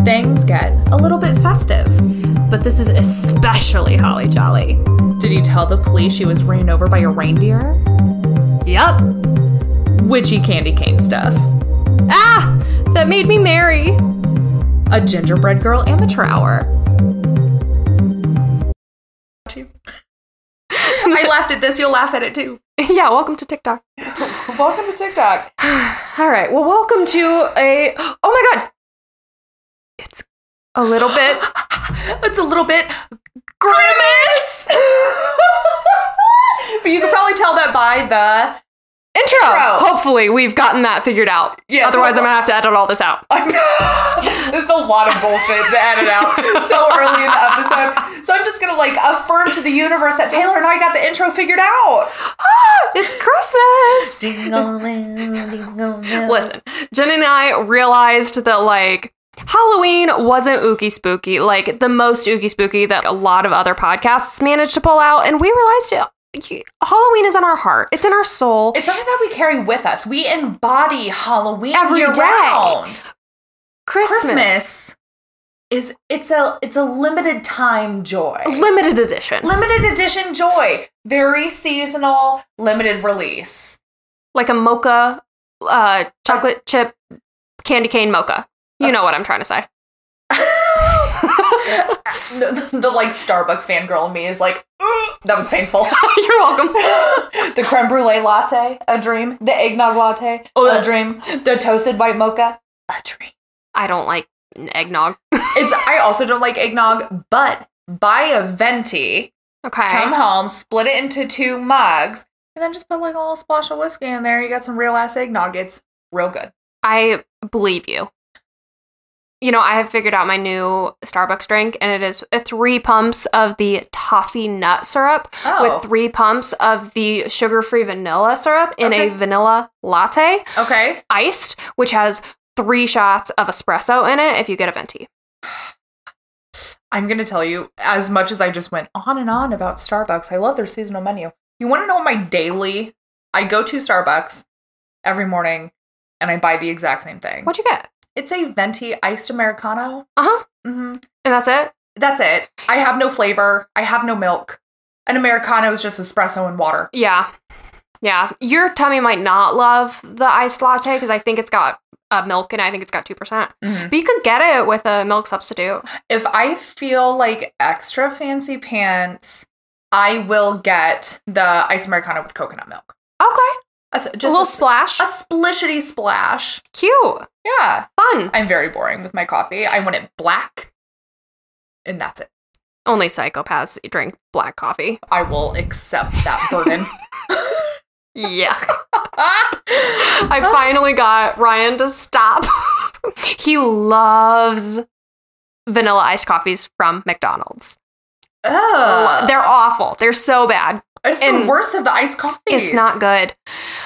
things get a little bit festive. But this is especially holly jolly. Did you tell the police she was ran over by a reindeer? Yup. Witchy candy cane stuff. Ah! That made me merry. A gingerbread girl amateur hour. I laughed at this, you'll laugh at it too. Yeah, welcome to TikTok. Welcome to TikTok. All right, well, welcome to a... Oh my god! It's a little bit... It's a little bit... Grimace! But you can probably tell that by the... Intro! Hopefully, we've gotten that figured out. Yes, otherwise, I'm gonna have to edit all this out. There's a lot of bullshit to edit out so early in the episode. So I'm just gonna affirm to the universe that Taylor and I got the intro figured out. It's Christmas! Listen, Jen and I realized that Halloween wasn't ooky spooky, the most ooky spooky that a lot of other podcasts managed to pull out, and we realized Halloween is in our heart. It's in our soul. It's something that we carry with us. We embody Halloween every year day. Round. Christmas is it's a limited time joy. Limited edition. Limited edition joy. Very seasonal, limited release. Like a mocha, chocolate chip candy cane mocha. You know what I'm trying to say. The Starbucks fangirl in me is that was painful. You're welcome. The creme brulee latte, a dream. The eggnog latte, a dream. The toasted white mocha, a dream. I don't like eggnog. I also don't like eggnog, but buy a venti. Okay. Come home, split it into 2 mugs, and then just put a little splash of whiskey in there. You got some real ass eggnog. It's real good. I believe you. You know, I have figured out my new Starbucks drink, and it is 3 pumps of the toffee nut syrup with 3 pumps of the sugar-free vanilla syrup in a vanilla latte. Okay. Iced, which has 3 shots of espresso in it if you get a venti. I'm going to tell you, as much as I just went on and on about Starbucks, I love their seasonal menu. You want to know I go to Starbucks every morning, and I buy the exact same thing. What'd you get? It's a venti iced Americano. Uh-huh. Mm-hmm. And that's it? That's it. I have no flavor. I have no milk. An Americano is just espresso and water. Yeah. Yeah. Your tummy might not love the iced latte because I think it's got milk and I think it's got 2%. Mm-hmm. But you could get it with a milk substitute. If I feel extra fancy pants, I will get the iced Americano with coconut milk. Okay. Just a little splash. A splishity splash. Cute. Yeah. Fun. I'm very boring with my coffee. I want it black. And that's it. Only psychopaths drink black coffee. I will accept that burden. Yeah. I finally got Ryan to stop. He loves vanilla iced coffees from McDonald's. Oh. They're awful. They're so bad. It's the worst of the iced coffees. It's not good.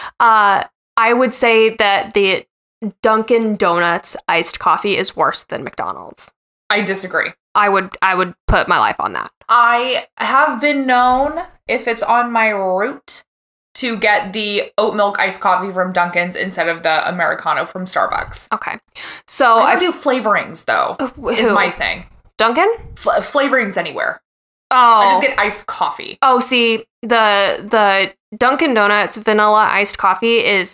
I would say that the Dunkin' Donuts iced coffee is worse than McDonald's. I disagree. I would put my life on that. I have been known, if it's on my route, to get the oat milk iced coffee from Dunkin's instead of the Americano from Starbucks. Okay. So I do flavorings, though, is my thing. Dunkin'? Flavorings anywhere. Oh. I just get iced coffee. Oh, see, the Dunkin' Donuts vanilla iced coffee is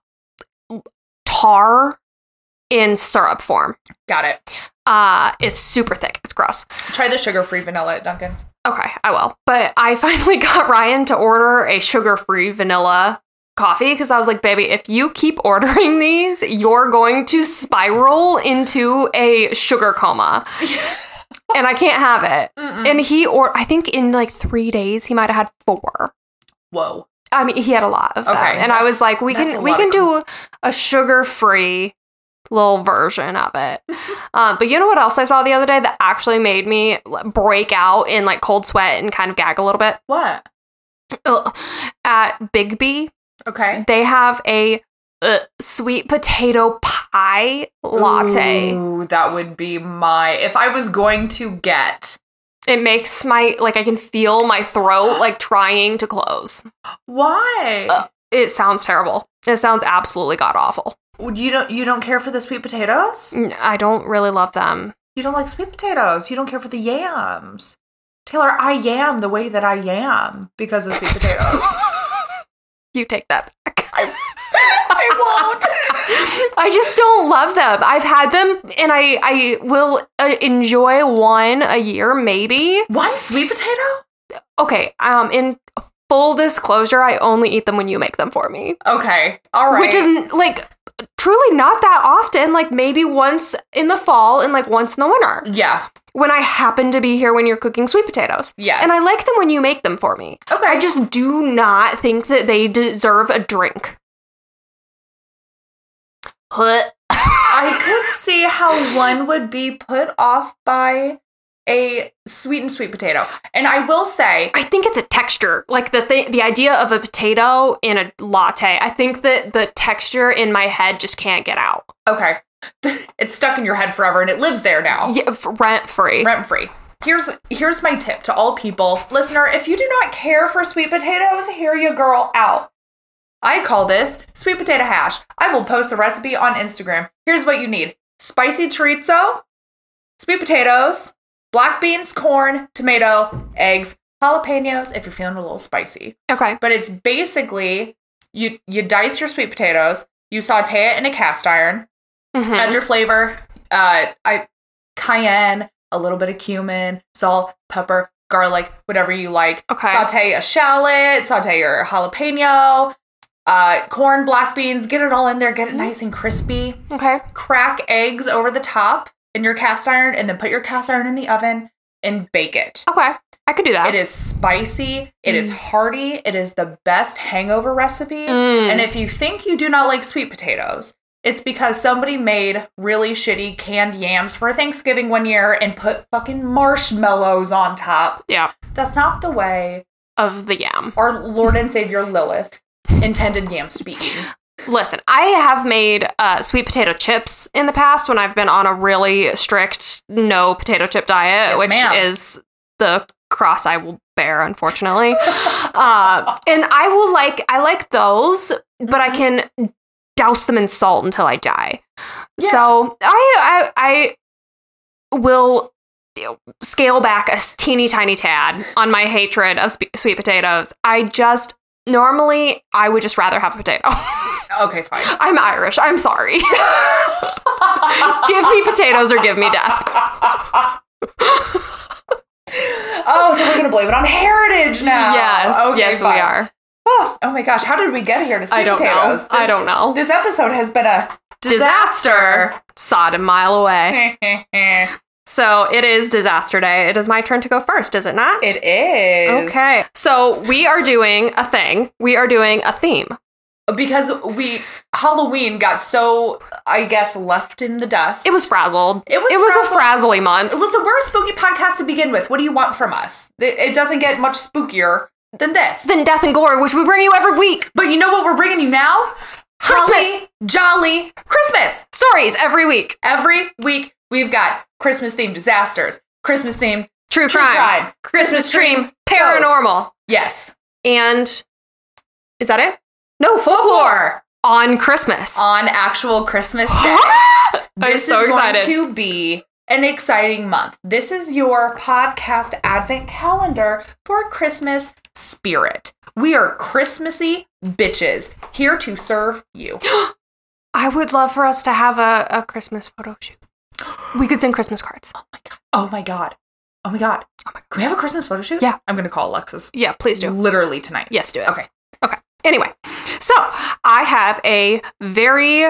tar in syrup form. Got it. It's super thick. It's gross. Try the sugar-free vanilla at Dunkin's. Okay, I will. But I finally got Ryan to order a sugar-free vanilla coffee because I was like, baby, if you keep ordering these, you're going to spiral into a sugar coma. And I can't have it. Mm-mm. And I think in 3 days, he might have had 4. Whoa. I mean, he had a lot of them. And I was like, we can do a sugar-free little version of it. But you know what else I saw the other day that actually made me break out in cold sweat and kind of gag a little bit? What? At Bigby. Okay. They have a sweet potato pie latte. Ooh, that would be if I was going to get. It makes I can feel my throat trying to close. Why? It sounds terrible. It sounds absolutely god awful. You don't care for the sweet potatoes? I don't really love them. You don't like sweet potatoes. You don't care for the yams. Taylor, I am the way that I am because of sweet potatoes. You take that back. I won't. I just don't love them. I've had them, and I will enjoy one a year, maybe. One sweet potato? Okay, in full disclosure, I only eat them when you make them for me. Okay, all right. Which is, like, truly not that often. Like, maybe once in the fall and, like, once in the winter. Yeah. When I happen to be here when you're cooking sweet potatoes. Yes. And I like them when you make them for me. Okay. I just do not think that they deserve a drink. I could see how one would be put off by a sweet potato. And I will say, I think it's a texture. Like the idea of a potato in a latte. I think that the texture in my head just can't get out. okay, it's stuck in your head forever and it lives there now. Yeah, rent-free. Rent-free. Here's my tip to all people. Listener, if you do not care for sweet potatoes, hear you girl out. I call this sweet potato hash. I will post the recipe on Instagram. Here's what you need. Spicy chorizo, sweet potatoes, black beans, corn, tomato, eggs, jalapenos if you're feeling a little spicy. Okay. But it's basically, you dice your sweet potatoes, you saute it in a cast iron, add your flavor, cayenne, a little bit of cumin, salt, pepper, garlic, whatever you like. Okay. Saute a shallot, saute your jalapeno, corn, black beans, get it all in there, get it nice and crispy. Okay. Crack eggs over the top in your cast iron, and then put your cast iron in the oven and bake it. Okay. I could do that. It is spicy. It is hearty. It is the best hangover recipe. And if you think you do not like sweet potatoes, it's because somebody made really shitty canned yams for Thanksgiving one year and put fucking marshmallows on top. Yeah. That's not the way Of the yam. our Lord and Savior Lilith intended yams to be eaten. Listen, I have made sweet potato chips in the past when I've been on a really strict no potato chip diet, Yes, which ma'am. is the cross I will bear, unfortunately. And I like those, but I can douse them in salt until I die. Yeah. So I will scale back a teeny tiny tad on my hatred of sweet potatoes. Normally, I would just rather have a potato. Okay, fine. I'm Irish. I'm sorry. Give me potatoes or give me death. Oh, so we're going to blame it on heritage now. Yes. Okay, yes, fine. we are. Oh my gosh, how did we get here to sweet I don't potatoes? know. I don't know. This episode has been a Disaster. Sod a mile away. It So it is disaster day. It is my turn to go first, is it not? is. Okay. So we are doing a thing. We are doing a theme. Because Halloween got so, I guess, left in the dust. It was frazzled. It was a frazzly month. Listen, we're a spooky podcast to begin with. What do you want from us? It doesn't get much spookier than this. Then Death and Gore, which we bring you every week. But you know what we're bringing you now? Christmas. Holly jolly Christmas. Stories every week. Every week we've got Christmas-themed disasters, Christmas-themed True crime. Christmas dream. Paranormal. ghosts. Yes. And is that it? No, folklore. On Christmas. On actual Christmas Day. I'm so excited. This is going to be an exciting month. This is your podcast advent calendar for Christmas spirit. We are Christmassy bitches here to serve you. I would love for us to have a Christmas photo shoot. We could send Christmas cards. Oh my god. Oh my god. Oh my god. Can we have a Christmas photo shoot? Yeah. I'm going to call Alexis. Yeah, please do. Literally tonight. Yes, do it. Okay. Anyway, so I have a very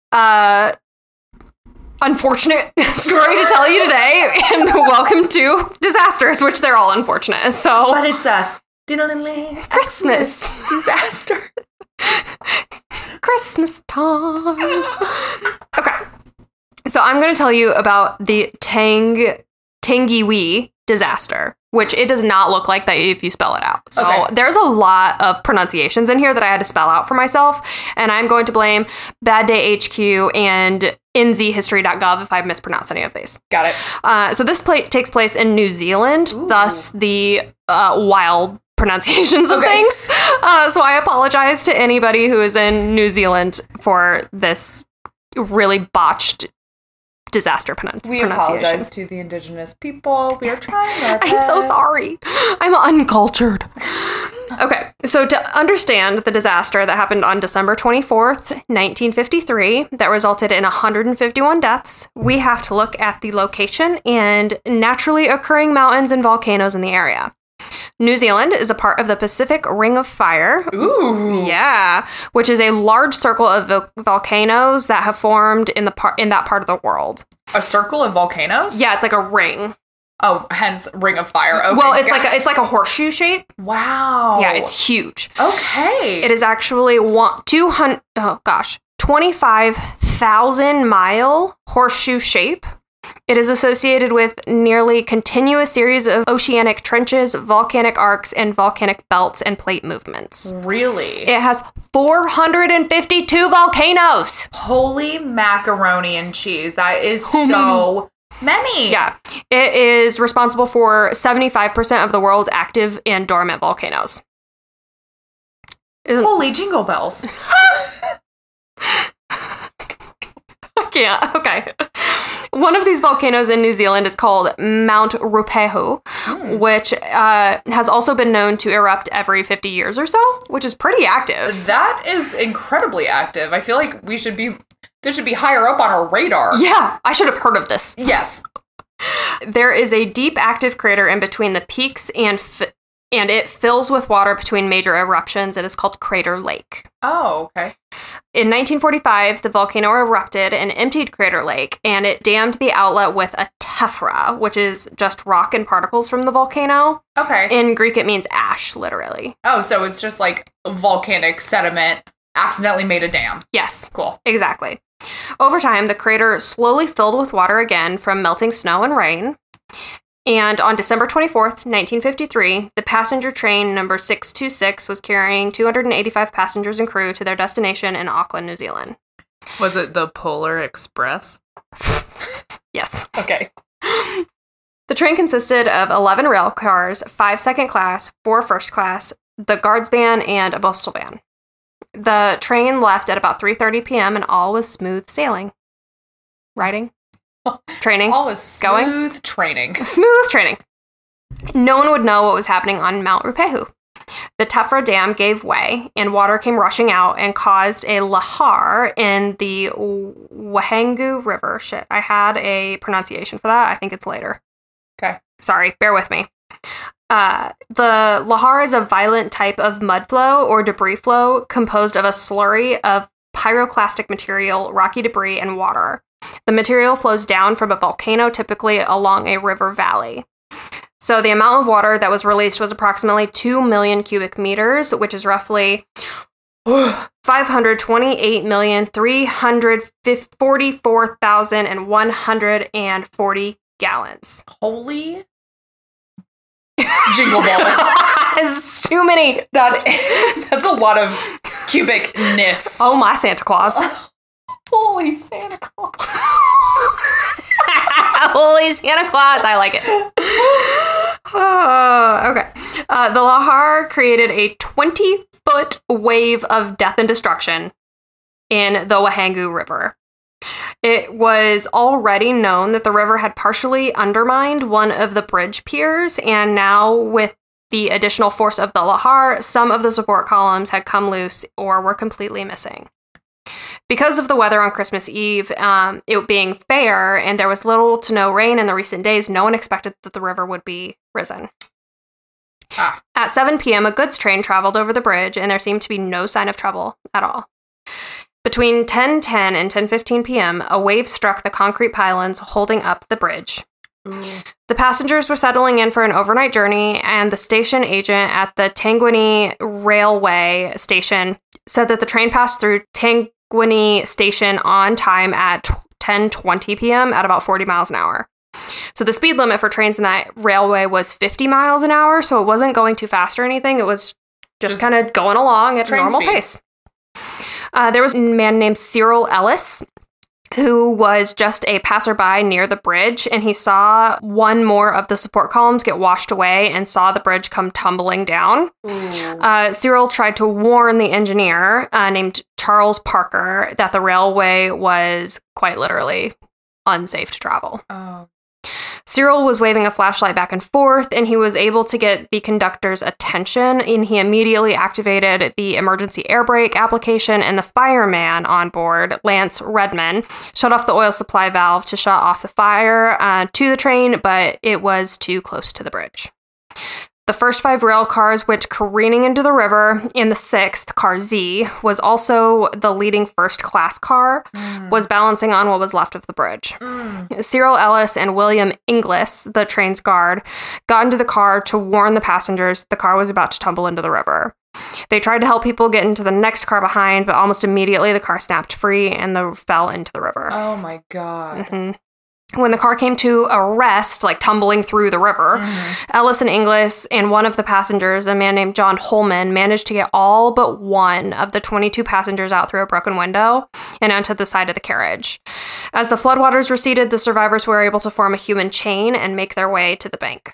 unfortunate story to tell you today, and welcome to disasters, which they're all unfortunate. So, But it's a Christmas disaster. Christmas time. Okay, so I'm going to tell you about the Tangiwee disaster, which it does not look like that if you spell it out. So there's a lot of pronunciations in here that I had to spell out for myself, and I'm going to blame Bad Day HQ and nzhistory.gov if I mispronounce any of these. Got it. So this takes place in New Zealand, thus the wild pronunciations of things. So I apologize to anybody who is in New Zealand for this really botched disaster We pronunciation. apologize to the indigenous people. We are trying our best. I'm so sorry. I'm uncultured. Okay, so to understand the disaster that happened on December 24th, 1953, that resulted in 151 deaths, we have to look at the location and naturally occurring mountains and volcanoes in the area. New Zealand is a part of the Pacific Ring of Fire. Ooh. Yeah, which is a large circle of volcanoes that have formed in that part of the world. A circle of volcanoes? Yeah, it's like a ring. Oh, hence Ring of Fire. Okay, Well, it's like a horseshoe shape. Wow. Yeah, it's huge. Okay. It is actually 25,000 mile horseshoe shape. It is associated with nearly continuous series of oceanic trenches, volcanic arcs, and volcanic belts and plate movements. Really? It has 452 volcanoes. Holy macaroni and cheese. That is so many. Yeah. It is responsible for 75% of the world's active and dormant volcanoes. Holy jingle bells. I can't. Okay. One of these volcanoes in New Zealand is called Mount Ruapehu, which has also been known to erupt every 50 years or so, which is pretty active. That is incredibly active. I feel like this should be higher up on our radar. Yeah, I should have heard of this. Yes. There is a deep active crater in between the peaks and it fills with water between major eruptions. It is called Crater Lake. Oh, okay. In 1945, the volcano erupted and emptied Crater Lake, and it dammed the outlet with a tephra, which is just rock and particles from the volcano. Okay. In Greek, it means ash, literally. Oh, so it's just like volcanic sediment accidentally made a dam. Yes. Cool. Exactly. Over time, the crater slowly filled with water again from melting snow and rain. And on December 24th, 1953, the passenger train number 626 was carrying 285 passengers and crew to their destination in Auckland, New Zealand. Was it the Polar Express? Yes. Okay. The train consisted of 11 rail cars, 5 second class, 4 first class, the guards van, and a postal van. The train left at about 3:30 p.m. and all was smooth sailing. Riding. Training. All was smooth training. Smooth training. No one would know what was happening on Mount Ruapehu. The Tephra Dam gave way, and water came rushing out and caused a lahar in the Wahangu River. Shit, I had a pronunciation for that. I think it's later. Okay. Sorry, bear with me. The lahar is a violent type of mud flow or debris flow composed of a slurry of pyroclastic material, rocky debris, and water. The material flows down from a volcano, typically along a river valley. So the amount of water that was released was approximately 2 million cubic meters, which is roughly 528,344,140 gallons. Holy jingle balls. That's too many. That's a lot of cubicness. Oh, my Santa Claus. Holy Santa Claus. Holy Santa Claus. I like it. Okay. The lahar created a 20-foot wave of death and destruction in the Wahangu River. It was already known that the river had partially undermined one of the bridge piers, and now with the additional force of the lahar, some of the support columns had come loose or were completely missing. Because of the weather on Christmas Eve, it being fair, and there was little to no rain in the recent days, no one expected that the river would be risen. At 7 p.m., a goods train traveled over the bridge, and there seemed to be no sign of trouble at all. Between 10:10 and 10:15 p.m., a wave struck the concrete pylons holding up the bridge. The passengers were settling in for an overnight journey, and the station agent at the Tanguini Railway Station said that the train passed through Tanguini Station on time at 10:20 p.m. at about 40 miles an hour. So the speed limit for trains in that railway was 50 miles an hour, so it wasn't going too fast or anything. It was just kind of going along at a normal pace. There was a man named Cyril Ellis, who was just a passerby near the bridge, and he saw one more of the support columns get washed away and saw the bridge come tumbling down. Cyril tried to warn the engineer named Charles Parker that the railway was quite literally unsafe to travel. Oh. Cyril was waving a flashlight back and forth, and he was able to get the conductor's attention, and he immediately activated the emergency air brake application, and the fireman on board, Lance Redman, shut off the oil supply valve to shut off the fire to the train, but it was too close to the bridge. The first 5 rail cars went careening into the river, and the 6th, car Z, was also the leading first-class car, was balancing on what was left of the bridge. Cyril Ellis and William Inglis, the train's guard, got into the car to warn the passengers the car was about to tumble into the river. They tried to help people get into the next car behind, but almost immediately the car snapped free and fell into the river. Oh my God. When the car came to a rest, like tumbling through the river, Ellis and Inglis and one of the passengers, a man named John Holman, managed to get all but one of the 22 passengers out through a broken window and onto the side of the carriage. As the floodwaters receded, the survivors were able to form a human chain and make their way to the bank.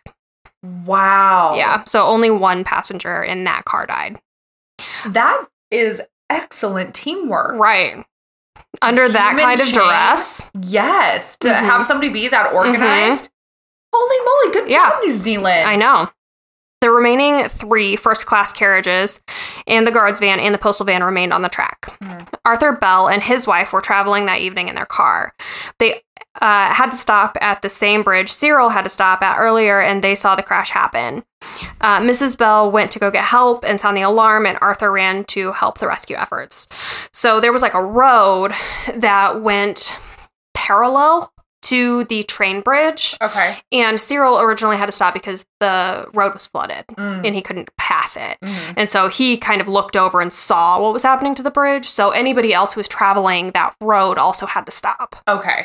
Wow. Yeah, so only one passenger in that car died. That is excellent teamwork. Right. Under that Human kind of chain. duress. Yes. To have somebody be that organized. Holy moly. Good job, New Zealand. I know. The remaining 3 first-class carriages and the guards van and the postal van remained on the track. Arthur Bell and his wife were traveling that evening in their car. They had to stop at the same bridge Cyril had to stop at earlier, and they saw the crash happen. Mrs. Bell went to go get help and sound the alarm, and Arthur ran to help the rescue efforts. So there was like a road that went parallel to the train bridge. Okay. And Cyril originally had to stop because the road was flooded and he couldn't pass it. And so he kind of looked over and saw what was happening to the bridge. So anybody else who was traveling that road also had to stop. Okay.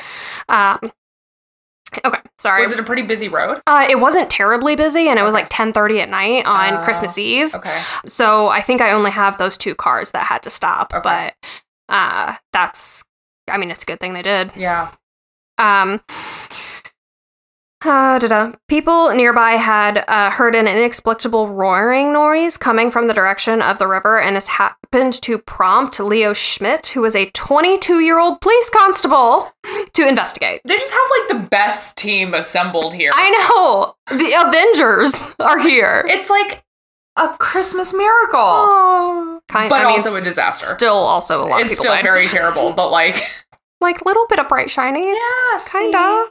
Okay, sorry. Was it a pretty busy road? It wasn't terribly busy, and it was like 10:30 at night on Christmas Eve. Okay. So I think I only have those 2 cars that had to stop. But it's a good thing they did. Yeah. People nearby had heard an inexplicable roaring noise coming from the direction of the river, and this happened to prompt Leo Schmidt, who was a 22-year-old police constable, to investigate. They just have like the best team assembled here. I know! The Avengers are here. It's like a Christmas miracle. Oh, Also a disaster. Still also a lot of people It's still died. very terrible, but like... Like, little bit of bright shinies. Yeah, Kinda.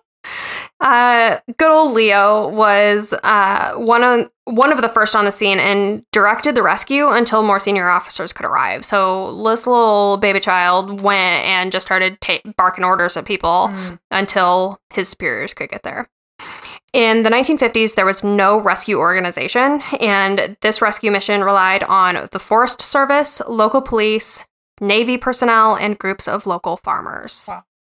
Good old Leo was one of the first on the scene and directed the rescue until more senior officers could arrive. So this little baby child went and just started barking orders at people until his superiors could get there. In the 1950s, there was no rescue organization, and this rescue mission relied on the Forest Service, local police, Navy personnel, and groups of local farmers.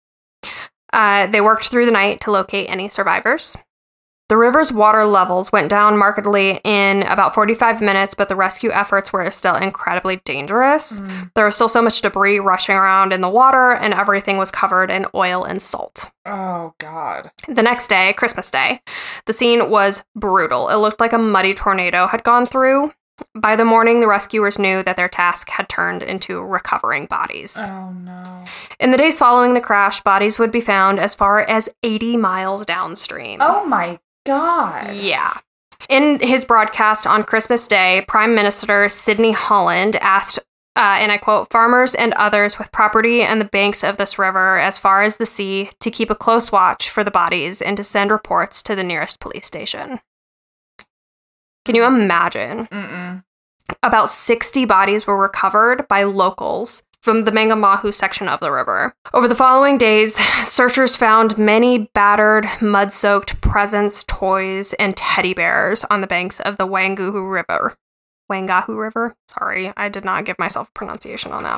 Wow. They worked through the night to locate any survivors. The river's water levels went down markedly in about 45 minutes, but the rescue efforts were still incredibly dangerous. There was still so much debris rushing around in the water, and everything was covered in oil and salt. Oh, God. The next day, Christmas Day, the scene was brutal. It looked like a muddy tornado had gone through. By the morning, the rescuers knew that their task had turned into recovering bodies. Oh, no. In the days following the crash, bodies would be found as far as 80 miles downstream. Oh, my God. Yeah. In his broadcast on Christmas Day, Prime Minister Sidney Holland asked, and I quote, farmers and others with property on the banks of this river as far as the sea to keep a close watch for the bodies and to send reports to the nearest police station. Can you imagine? About 60 bodies were recovered by locals from the Mangamahu section of the river. Over the following days, searchers found many battered, mud-soaked presents, toys, and teddy bears on the banks of the Wangahu River. Wangahu River? Sorry, I did not give myself a pronunciation on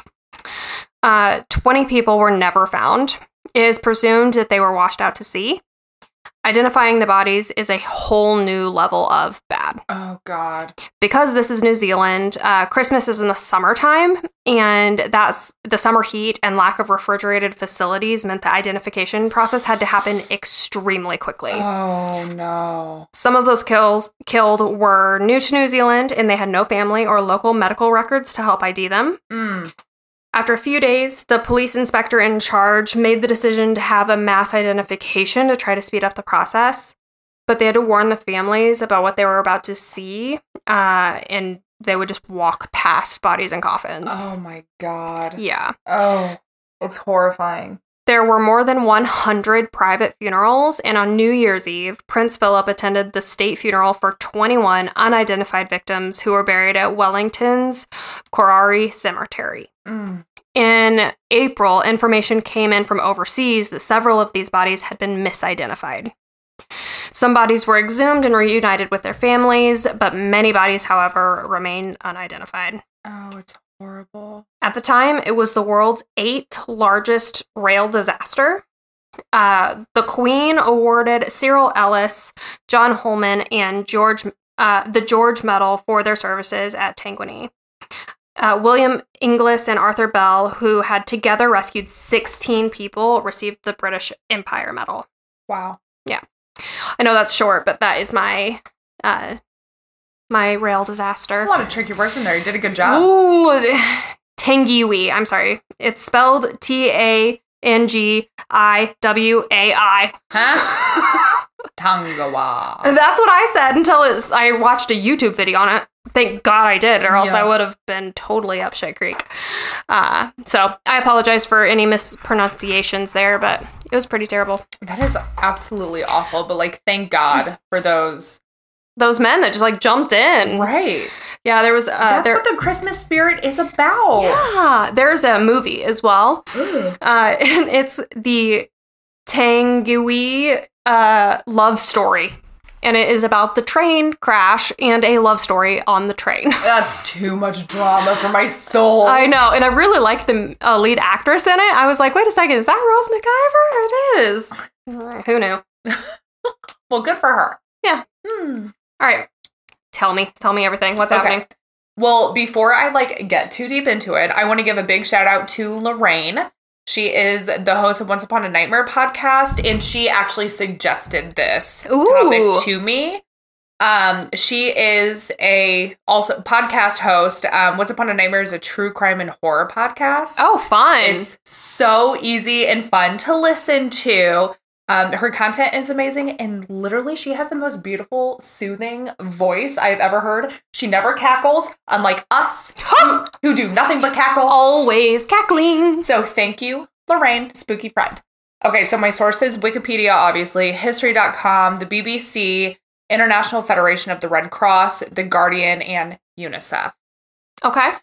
that. 20 people were never found. It is presumed that they were washed out to sea. Identifying the bodies is a whole new level of bad. Oh, God. Because this is New Zealand, Christmas is in the summertime, and that's the summer heat and lack of refrigerated facilities meant the identification process had to happen extremely quickly. Oh, no. Some of those killed were new to New Zealand, and they had no family or local medical records to help ID them. After a few days, the police inspector in charge made the decision to have a mass identification to try to speed up the process. But they had to warn the families about what they were about to see, and they would just walk past bodies and coffins. Oh, my God. Yeah. Oh, it's horrifying. There were more than 100 private funerals, and on New Year's Eve, Prince Philip attended the state funeral for 21 unidentified victims who were buried at Wellington's Korari Cemetery. In April, information came in from overseas that several of these bodies had been misidentified. Some bodies were exhumed and reunited with their families, but many bodies, however, remain unidentified. Oh, it's horrible. At the time, it was the world's 8th largest rail disaster. The Queen awarded Cyril Ellis, John Holman, and the George Medal for their services at Tanguany. William Inglis and Arthur Bell, who had together rescued 16 people, received the British Empire Medal. Wow. Yeah. I know that's short, but that is my my rail disaster. A lot of tricky words in there. You did a good job. Ooh, Tangiwai. I'm sorry. It's spelled Tangiwai. Huh? Tangawa. That's what I said until I watched a YouTube video on it. Thank God I did, or else I would have been totally up shit creek. So I apologize for any mispronunciations there, but it was pretty terrible. That is absolutely awful, but like, thank God for those men that just like jumped in. Right. Yeah, there was. That's what the Christmas spirit is about. Yeah, there's a movie as well, and it's the Tangiwai love story. And it is about the train crash and a love story on the train. That's too much drama for my soul. I know. And I really like the lead actress in it. I was like, wait a second, is that Rose McIver? It is. Who knew? Well, good for her. Yeah. All right. Tell me everything. What's happening? Well, before I get too deep into it, I want to give a big shout out to Lorraine. She is the host of Once Upon a Nightmare podcast, and she actually suggested this topic to me. She is also podcast host. Once Upon a Nightmare is a true crime and horror podcast. Oh, fun. It's so easy and fun to listen to. Her content is amazing, and literally she has the most beautiful, soothing voice I've ever heard. She never cackles, unlike us, who do nothing but cackle. Always cackling. So thank you, Lorraine, spooky friend. Okay, so my sources, Wikipedia, obviously, History.com, the BBC, International Federation of the Red Cross, The Guardian, and UNICEF. Okay.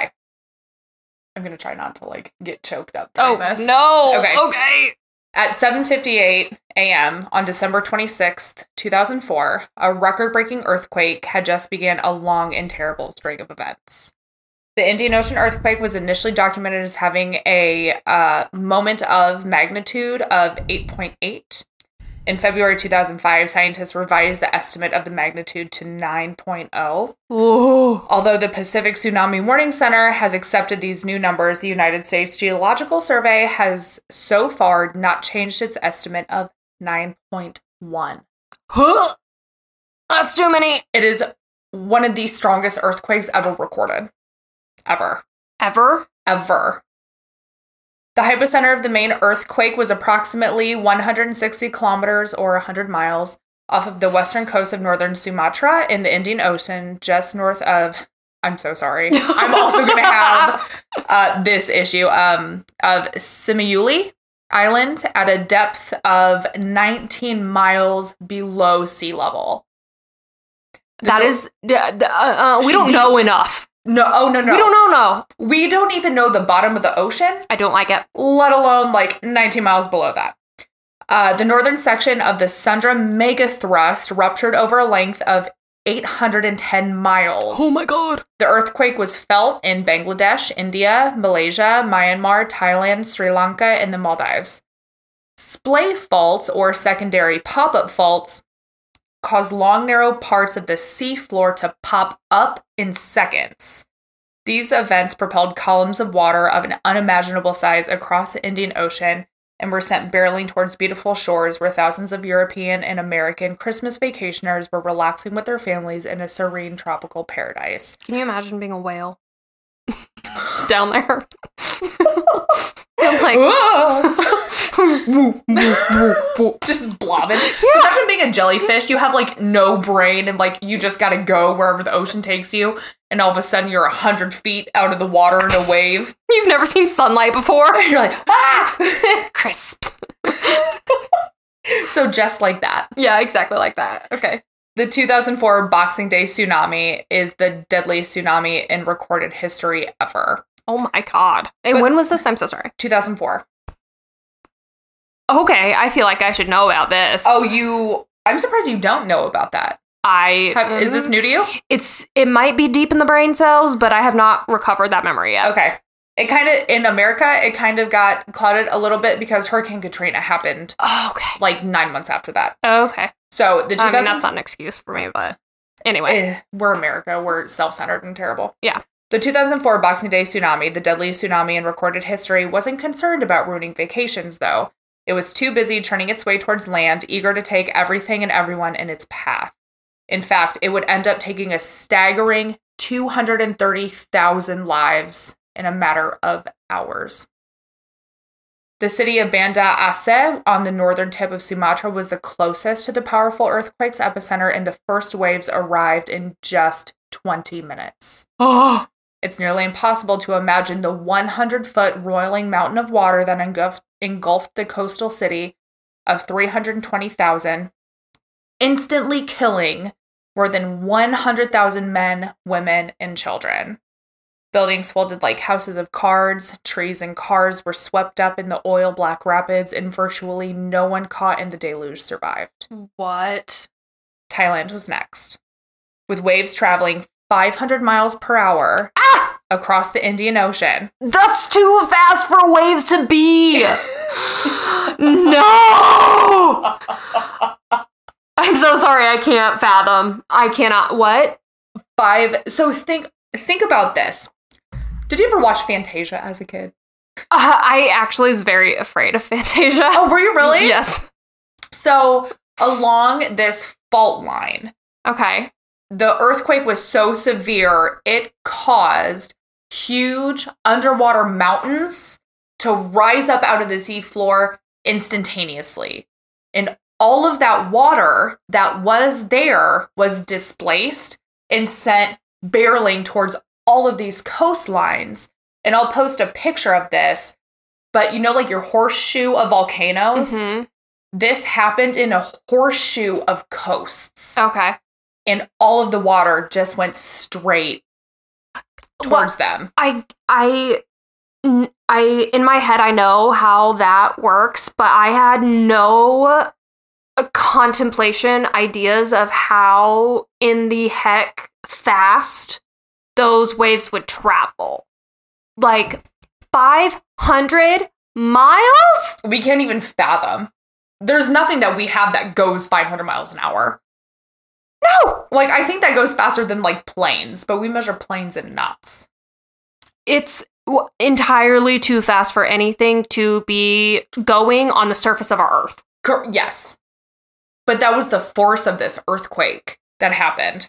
I'm going to try not to, get choked up during this. No. Okay. At 7:58 a.m. on December 26th, 2004, a record-breaking earthquake had just began a long and terrible string of events. The Indian Ocean earthquake was initially documented as having a moment of magnitude of 8.8. In February 2005, scientists revised the estimate of the magnitude to 9.0. Whoa. Although the Pacific Tsunami Warning Center has accepted these new numbers, the United States Geological Survey has so far not changed its estimate of 9.1. Huh? That's too many. It is one of the strongest earthquakes ever recorded. Ever. The hypocenter of the main earthquake was approximately 160 kilometers or 100 miles off of the western coast of northern Sumatra in the Indian Ocean, just north of, I'm so sorry, I'm also going to have this issue of Simeuli Island at a depth of 19 miles below sea level. That is, we don't know enough. No. We don't know. We don't even know the bottom of the ocean. I don't like it. Let alone 19 miles below that. The northern section of the Sundra megathrust ruptured over a length of 810 miles. Oh my God. The earthquake was felt in Bangladesh, India, Malaysia, Myanmar, Thailand, Sri Lanka, and the Maldives. Splay faults, or secondary pop-up faults, cause long, narrow parts of the sea floor to pop up in seconds. These events propelled columns of water of an unimaginable size across the Indian Ocean and were sent barreling towards beautiful shores where thousands of European and American Christmas vacationers were relaxing with their families in a serene tropical paradise. Can you imagine being a whale down there? Like, just blobbing. Imagine being a jellyfish. You have like no brain and like you just gotta go wherever the ocean takes you, and all of a sudden you're 100 feet out of the water in a wave. You've never seen sunlight before. You're like, ah! Crisp. So just like that. Yeah, exactly like that. Okay. The 2004 Boxing Day tsunami is the deadliest tsunami in recorded history ever. Oh my god. And when was this? I'm so sorry. 2004. Okay, I feel like I should know about this. Oh, I'm surprised you don't know about that. Is this new to you? It might be deep in the brain cells, but I have not recovered that memory yet. Okay. It kind of, in America, it kind of got clouded a little bit because Hurricane Katrina happened. Oh, okay. Like 9 months after that. Okay. So the 2000s. That's not an excuse for me, but anyway. We're America. We're self-centered and terrible. Yeah. The 2004 Boxing Day tsunami, the deadliest tsunami in recorded history, wasn't concerned about ruining vacations, though. It was too busy turning its way towards land, eager to take everything and everyone in its path. In fact, it would end up taking a staggering 230,000 lives in a matter of hours. The city of Banda Aceh on the northern tip of Sumatra was the closest to the powerful earthquake's epicenter, and the first waves arrived in just 20 minutes. Oh! It's nearly impossible to imagine the 100-foot roiling mountain of water that engulfed the coastal city of 320,000, instantly killing more than 100,000 men, women, and children. Buildings folded like houses of cards, trees and cars were swept up in the oil-black rapids, and virtually no one caught in the deluge survived. What? Thailand was next, with waves traveling 500 miles per hour across the Indian Ocean. That's too fast for waves to be! No! I'm so sorry, I can't fathom. I cannot. What? So think about this. Did you ever watch Fantasia as a kid? I actually was very afraid of Fantasia. Oh, were you really? Yes. So along this fault line, okay, the earthquake was so severe, it caused huge underwater mountains to rise up out of the seafloor instantaneously. And all of that water that was there was displaced and sent barreling towards all of these coastlines. And I'll post a picture of this, but you know, like your horseshoe of volcanoes? Mm-hmm. This happened in a horseshoe of coasts. Okay. And all of the water just went straight towards them. I in my head, I know how that works, but I had no contemplation ideas of how in the heck fast those waves would travel. Like 500 miles? We can't even fathom. There's nothing that we have that goes 500 miles an hour. No! Like, I think that goes faster than, like, planes, but we measure planes in knots. It's entirely too fast for anything to be going on the surface of our Earth. Yes. But that was the force of this earthquake that happened.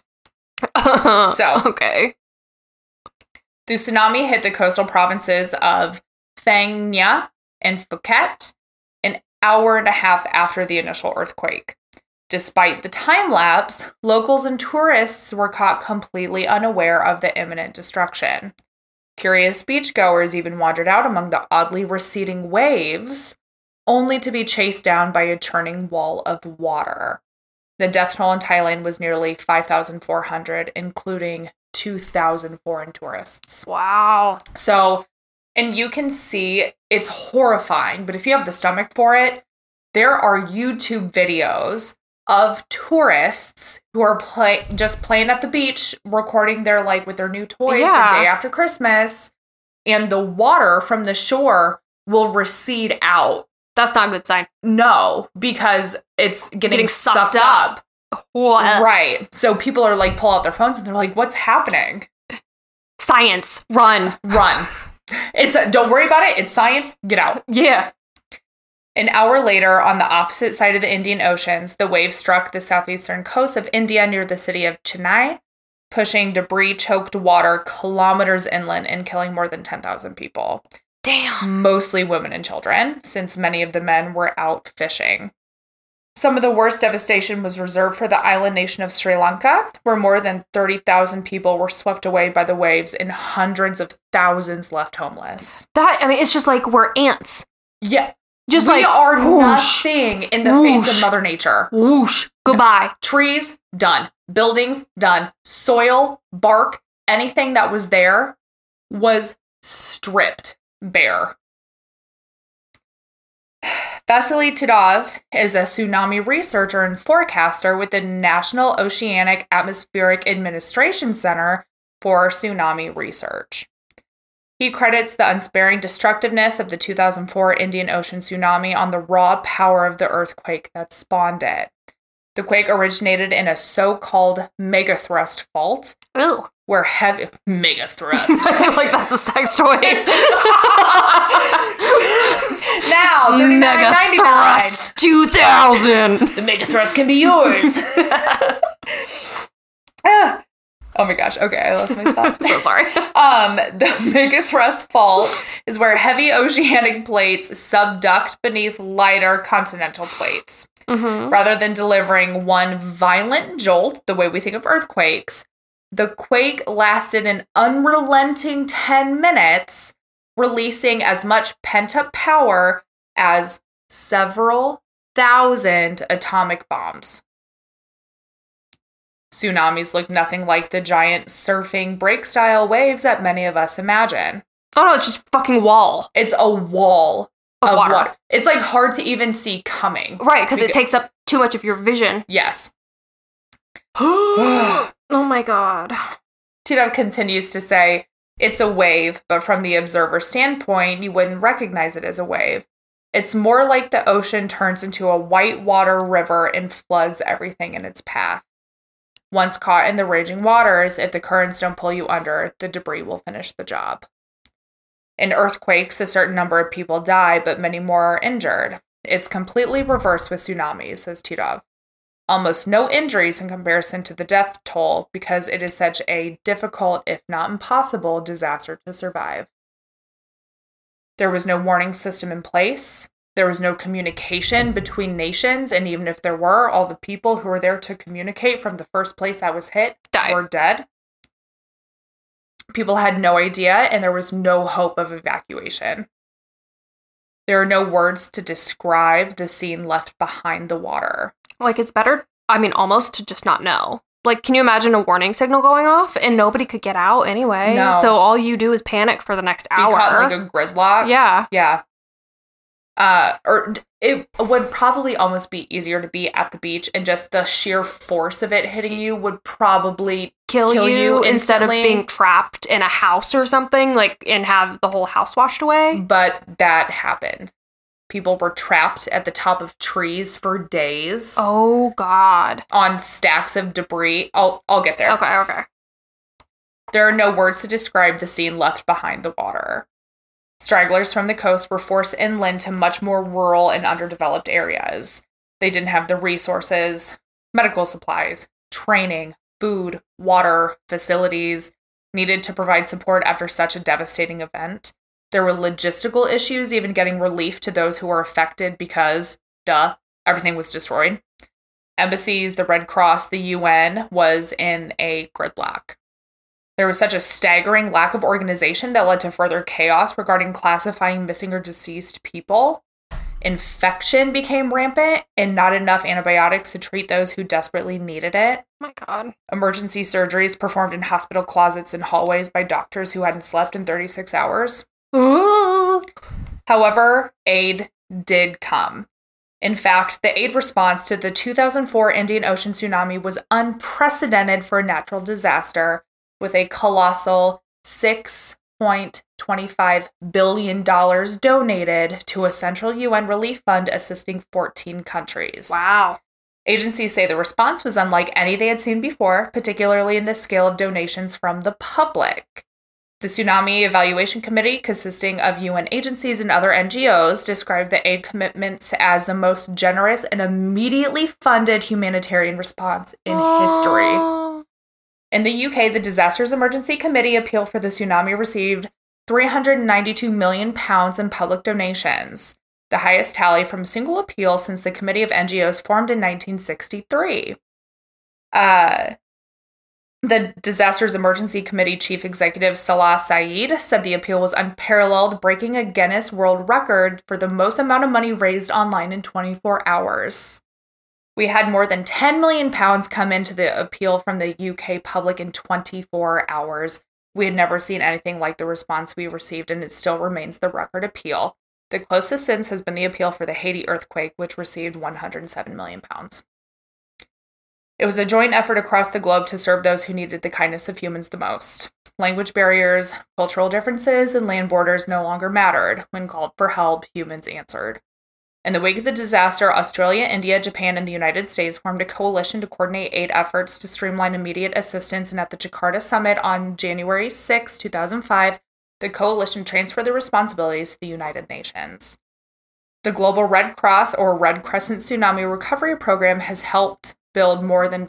Okay. The tsunami hit the coastal provinces of Phang Nga and Phuket an hour and a half after the initial earthquake. Despite the time lapse, locals and tourists were caught completely unaware of the imminent destruction. Curious beachgoers even wandered out among the oddly receding waves, only to be chased down by a churning wall of water. The death toll in Thailand was nearly 5,400, including 2,000 foreign tourists. Wow. So, and you can see, it's horrifying, but if you have the stomach for it, there are YouTube videos of tourists who are just playing at the beach, recording their, like, with their new toys the day after Christmas, and the water from the shore will recede out That's not a good sign. No, because it's getting sucked sucked up. What? Right. So people are like, pull out their phones and they're like, what's happening? Science. Run. Run. Don't worry about it. It's science. Get out. Yeah. An hour later, on the opposite side of the Indian Oceans, the wave struck the southeastern coast of India near the city of Chennai, pushing debris-choked water kilometers inland and killing more than 10,000 people. Damn. Mostly women and children, since many of the men were out fishing. Some of the worst devastation was reserved for the island nation of Sri Lanka, where more than 30,000 people were swept away by the waves and hundreds of thousands left homeless. It's just like we're ants. Yeah. Just we like, are whoosh, nothing in the whoosh, face of Mother Nature. Whoosh. Goodbye. Trees, done. Buildings, done. Soil, bark, anything that was there was stripped bare. Vasily Tidov is a tsunami researcher and forecaster with the National Oceanic Atmospheric Administration Center for Tsunami Research. He credits the unsparing destructiveness of the 2004 Indian Ocean tsunami on the raw power of the earthquake that spawned it. The quake originated in a so-called megathrust fault, Ew. where heavy... Megathrust. I feel like that's a sex toy. Now, $39.99. Megathrust 2000. The megathrust can be yours. Oh my gosh. Okay, I lost my thought. I'm so sorry. The megathrust fault is where heavy oceanic plates subduct beneath lighter continental plates. Mm-hmm. Rather than delivering one violent jolt, the way we think of earthquakes, the quake lasted an unrelenting 10 minutes, releasing as much pent-up power as several thousand atomic bombs. Tsunamis look nothing like the giant surfing break-style waves that many of us imagine. Oh no, it's just a fucking wall. It's a wall of water. water. It's like hard to even see coming. Right, because it takes up too much of your vision. Yes. Oh my god. Tidov continues to say, it's a wave, but from the observer standpoint, you wouldn't recognize it as a wave. It's more like the ocean turns into a whitewater river and floods everything in its path. Once caught in the raging waters, if the currents don't pull you under, the debris will finish the job. In earthquakes, a certain number of people die, but many more are injured. It's completely reversed with tsunamis, says Tidov. Almost no injuries in comparison to the death toll because it is such a difficult, if not impossible, disaster to survive. There was no warning system in place. There was no communication between nations, and even if there were, all the people who were there to communicate from the first place that was hit were dead. People had no idea, and there was no hope of evacuation. There are no words to describe the scene left behind the water. Like, it's better, almost to just not know. Like, can you imagine a warning signal going off and nobody could get out anyway? No. So all you do is panic for the next hour. Be caught in like a gridlock. Yeah. Yeah. Or it would probably almost be easier to be at the beach, and just the sheer force of it hitting you would probably kill you instead of instantly. being trapped in a house or something, like, and have the whole house washed away. But that happened. People were trapped at the top of trees for days. Oh, God. On stacks of debris. I'll get there. Okay. There are no words to describe the scene left behind the water. Stragglers from the coast were forced inland to much more rural and underdeveloped areas. They didn't have the resources, medical supplies, training, food, water, facilities needed to provide support after such a devastating event. There were logistical issues even getting relief to those who were affected because, everything was destroyed. Embassies, the Red Cross, the UN was in a gridlock. There was such a staggering lack of organization that led to further chaos regarding classifying missing or deceased people. Infection became rampant and not enough antibiotics to treat those who desperately needed it. Oh my God. Emergency surgeries performed in hospital closets and hallways by doctors who hadn't slept in 36 hours. Ooh. However, aid did come. In fact, the aid response to the 2004 Indian Ocean tsunami was unprecedented for a natural disaster, with a colossal $6.2 $1.25 billion donated to a central UN relief fund assisting 14 countries. Wow. Agencies say the response was unlike any they had seen before, particularly in the scale of donations from the public. The Tsunami Evaluation Committee, consisting of UN agencies and other NGOs, described the aid commitments as the most generous and immediately funded humanitarian response in history. In the UK, the Disasters Emergency Committee appeal for the tsunami received £392 million in public donations, the highest tally from a single appeal since the Committee of NGOs formed in 1963. The Disasters Emergency Committee Chief Executive Salah Saeed said the appeal was unparalleled, breaking a Guinness World Record for the most amount of money raised online in 24 hours. We had more than £10 million come into the appeal from the UK public in 24 hours. We had never seen anything like the response we received, and it still remains the record appeal. The closest since has been the appeal for the Haiti earthquake, which received £107 million. It was a joint effort across the globe to serve those who needed the kindness of humans the most. Language barriers, cultural differences, and land borders no longer mattered. When called for help, humans answered. In the wake of the disaster, Australia, India, Japan, and the United States formed a coalition to coordinate aid efforts to streamline immediate assistance, and at the Jakarta Summit on January 6, 2005, the coalition transferred the responsibilities to the United Nations. The Global Red Cross, or Red Crescent Tsunami Recovery Program, has helped more than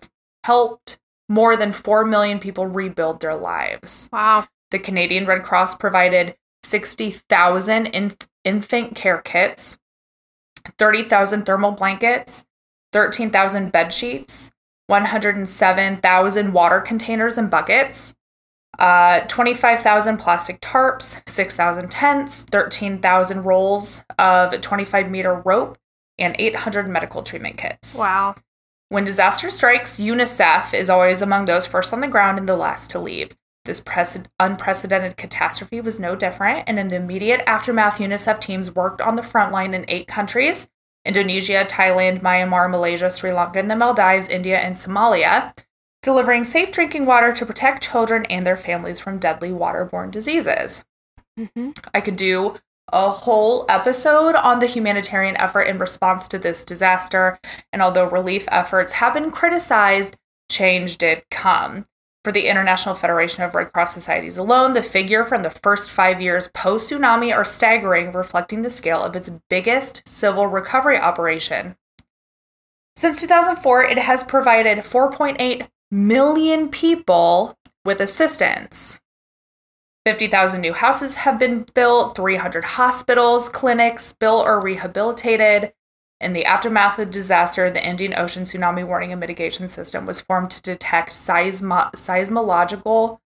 4 million people rebuild their lives. Wow. The Canadian Red Cross provided 60,000 infant care kits, 30,000 thermal blankets, 13,000 bed sheets, 107,000 water containers and buckets, 25,000 plastic tarps, 6,000 tents, 13,000 rolls of 25-meter rope, and 800 medical treatment kits. Wow. When disaster strikes, UNICEF is always among those first on the ground and the last to leave. This unprecedented catastrophe was no different, and in the immediate aftermath, UNICEF teams worked on the front line in 8 countries: Indonesia, Thailand, Myanmar, Malaysia, Sri Lanka, and the Maldives, India, and Somalia, delivering safe drinking water to protect children and their families from deadly waterborne diseases. Mm-hmm. I could do a whole episode on the humanitarian effort in response to this disaster, and although relief efforts have been criticized, change did come. For the International Federation of Red Cross Societies alone, the figure from the first 5 years post-tsunami are staggering, reflecting the scale of its biggest civil recovery operation. Since 2004, it has provided 4.8 million people with assistance. 50,000 new houses have been built, 300 hospitals, clinics built or rehabilitated. In the aftermath of the disaster, the Indian Ocean Tsunami Warning and Mitigation System was formed to detect seismological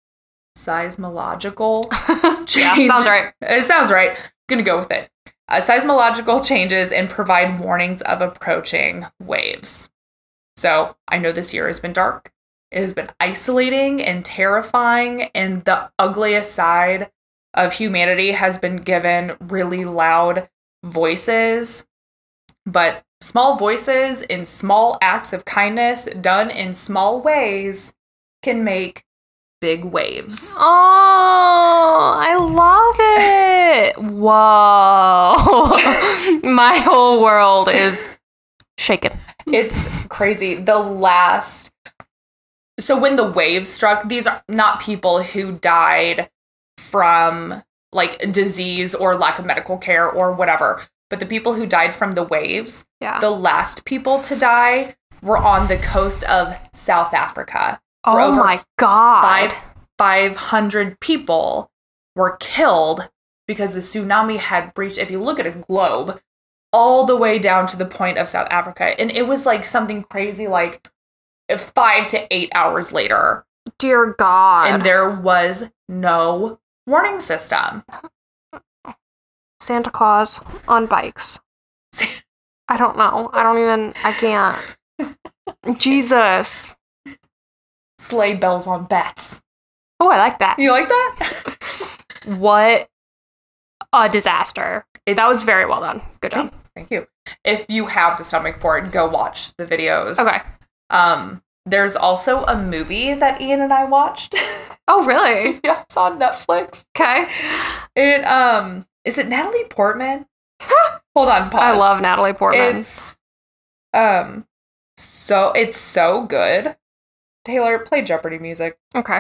changes. Yeah, sounds right. It sounds right. Gonna go with it. Seismological changes and provide warnings of approaching waves. So I know this year has been dark. It has been isolating and terrifying, and the ugliest side of humanity has been given really loud voices. But small voices in small acts of kindness done in small ways can make big waves. Oh, I love it. Whoa. My whole world is shaken. It's crazy. So when the waves struck, these are not people who died from like disease or lack of medical care or whatever, but the people who died from the waves, the last people to die were on the coast of South Africa. Oh my God. 500 people were killed because the tsunami had reached, if you look at a globe, all the way down to the point of South Africa. And it was like something crazy like 5 to 8 hours later. Dear God. And there was no warning system. Santa Claus on bikes. I don't know. I can't. Jesus. Sleigh bells on bats. Oh, I like that. You like that? What a disaster. That was very well done. Good job. Thank you. If you have the stomach for it, go watch the videos. Okay. There's also a movie that Ian and I watched. Oh, really? Yeah, it's on Netflix. Okay. It is it Natalie Portman? Hold on, pause. I love Natalie Portman. It's it's so good. Taylor, play Jeopardy music. Okay.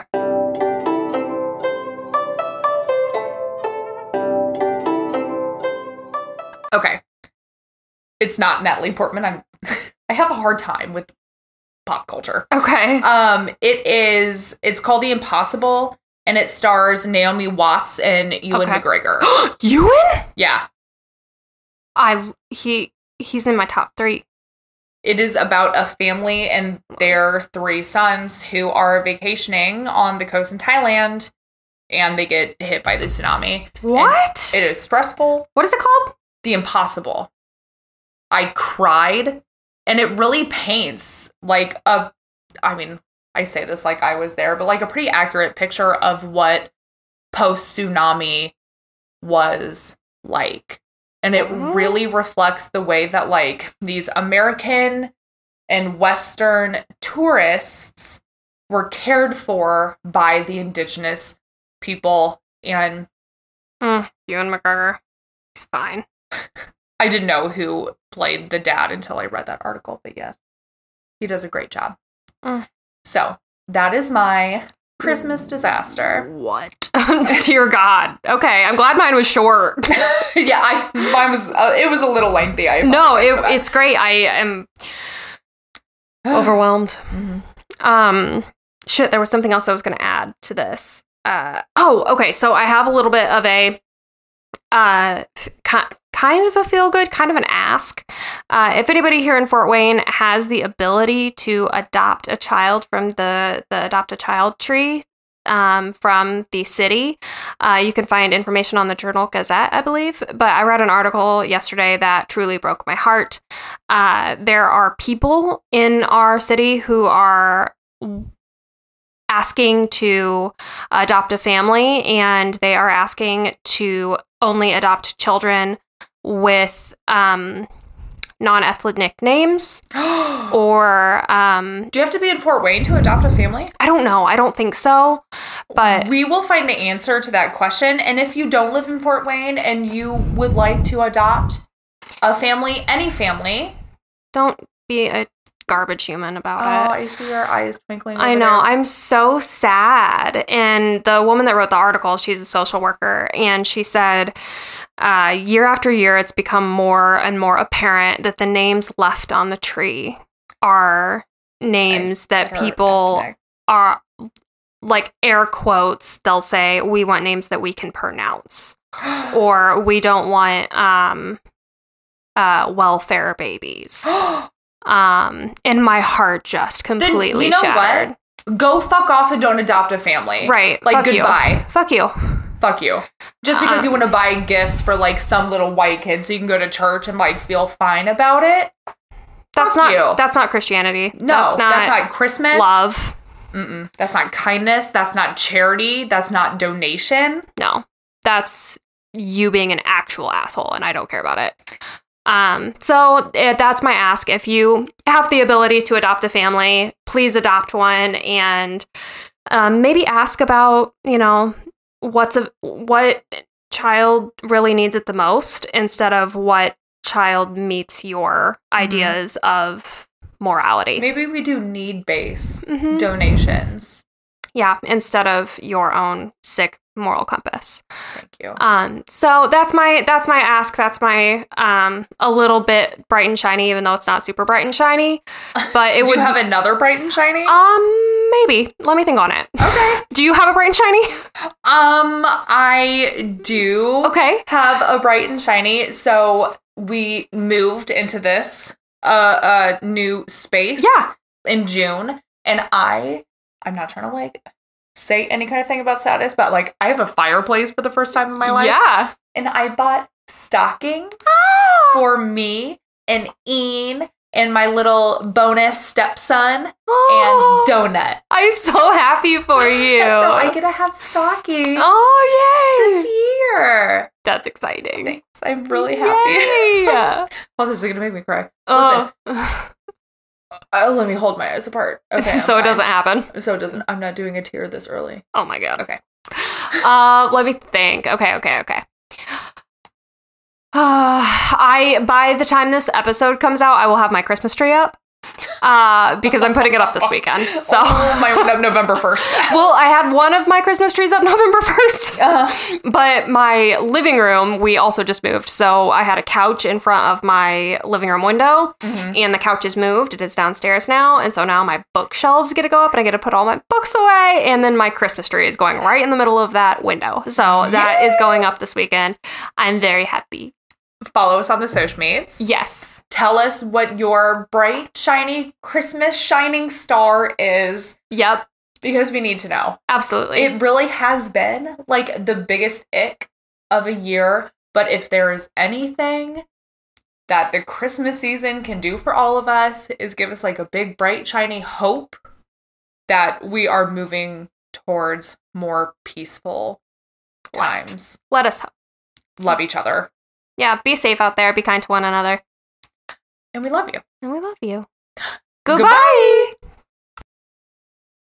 Okay. It's not Natalie Portman. I have a hard time with pop culture. Okay. It's called The Impossible, and it stars Naomi Watts and Ewan McGregor. Ewan? Yeah. He's in my top 3. It is about a family and their 3 sons who are vacationing on the coast in Thailand, and they get hit by the tsunami. What? And it is stressful. What is it called? The Impossible. I cried, and it really paints like I say this like I was there, but like a pretty accurate picture of what post-tsunami was like. And it really reflects the way that like these American and Western tourists were cared for by the indigenous people. And Ewan McGregor, he's fine. I didn't know who played the dad until I read that article, but yes, he does a great job. So that is my Christmas disaster. What? Dear God. Okay, I'm glad mine was short. Yeah, mine was. It was a little lengthy. It's great. I am overwhelmed. Shit, there was something else I was going to add to this. Okay. So I have a little bit of a kind of a feel good, kind of an ask. If anybody here in Fort Wayne has the ability to adopt a child from the Adopt a Child tree from the city, you can find information on the Journal Gazette, I believe. But I read an article yesterday that truly broke my heart. There are people in our city who are asking to adopt a family, and they are asking to only adopt children with non-ethnic names or do you have to be in Fort Wayne to adopt a family? I don't know. I don't think so. But we will find the answer to that question. And if you don't live in Fort Wayne and you would like to adopt a family, any family, don't be a garbage human about it. Oh, I see your eyes twinkling. I know. I'm so sad. And the woman that wrote the article, she's a social worker, and she said, year after year, it's become more and more apparent that the names left on the tree are names that people are, like, air quotes, they'll say, we want names that we can pronounce. Or we don't want welfare babies. And my heart just completely shattered. What? Go fuck off and don't adopt a family. Right. Like, fuck goodbye. You. Fuck you. Fuck you. Just because you want to buy gifts for, like, some little white kid so you can go to church and, like, feel fine about it. That's not Christianity. No, that's not Christmas. Love. That's not kindness. That's not charity. That's not donation. No. That's you being an actual asshole, and I don't care about it. So that's my ask. If you have the ability to adopt a family, please adopt one, and maybe ask about, what child really needs it the most, instead of what child meets your ideas of morality. Maybe we do need-based donations. Yeah, instead of your own sick moral compass. Thank you. So that's my ask. That's my a little bit bright and shiny, even though it's not super bright and shiny. But it do you have another bright and shiny? Maybe. Let me think on it. Okay. Do you have a bright and shiny? I do. Okay. Have a bright and shiny. So we moved into this new space. Yeah. In June, and I'm not trying to, like, say any kind of thing about status, but, like, I have a fireplace for the first time in my life. Yeah. And I bought stockings for me and Ian and my little bonus stepson and Donut. I'm so happy for you. So I get to have stockings yay! this year. That's exciting. Thanks. I'm really happy. Yeah. Also, it's going to make me cry. Oh. Listen. Let me hold my eyes apart. Okay, so it doesn't happen. So it doesn't. I'm not doing a tear this early. Oh my god. Okay. Let me think. Okay. By the time this episode comes out, I will have my Christmas tree up. Because I'm putting it up this weekend. So mine went up November 1st. Well, I had one of my Christmas trees up November 1st. But my living room, we also just moved. So I had a couch in front of my living room window, and the couch is moved. It is downstairs now. And so now my bookshelves get to go up, and I get to put all my books away. And then my Christmas tree is going right in the middle of that window. So that is going up this weekend. I'm very happy. Follow us on the social medias. Yes. Tell us what your bright, shiny, Christmas shining star is. Yep. Because we need to know. Absolutely. It really has been like the biggest ick of a year. But if there is anything that the Christmas season can do for all of us is give us like a big, bright, shiny hope that we are moving towards more peaceful times. Let us hope. Love each other. Yeah, be safe out there. Be kind to one another. And we love you. And we love you. Goodbye.